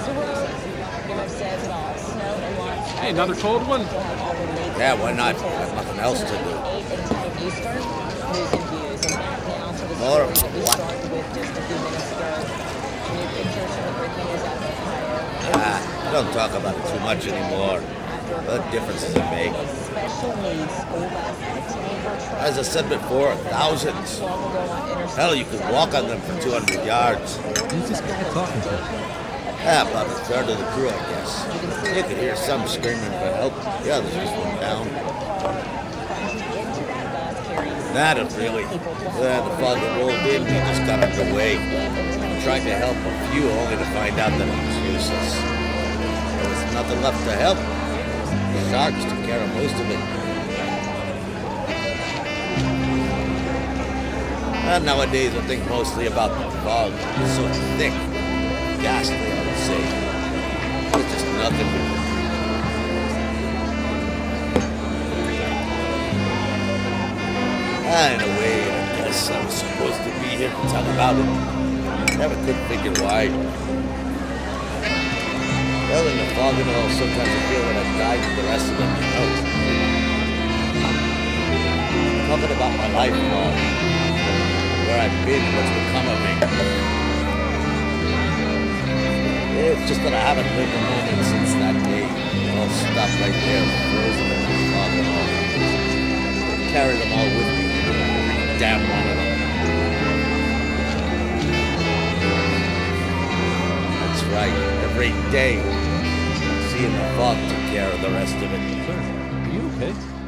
Hey, another cold one? Yeah, why not? Got nothing else to do. More of what? Don't talk about it too much anymore. What difference does it make? As I said before, thousands. Hell, you could walk on them for 200 yards. Who's this guy talking to? About a third of the crew, I guess. You could hear some screaming for help. The others just went down. Not really. The fog that rolled in, we just got underway. Tried to help a few, only to find out that it was useless. There was nothing left to help. The sharks took care of most of it. And nowadays, I think mostly about the fog. It's so thick, ghastly, I would say. It's just nothing. In a way, I guess I was supposed to be here to talk about it. Never could figure why. Well, in the fog and all, sometimes I feel that I've died for the rest of them, you know. Talking about my life, where I've been, what's become of me. It's just that I haven't lived a moment since that day. All stopped right there, frozen in the fog and all. Carried them all with me. Every damn one of them. That's right, every day. Seeing the fog took care of the rest of it. Sir, are you okay?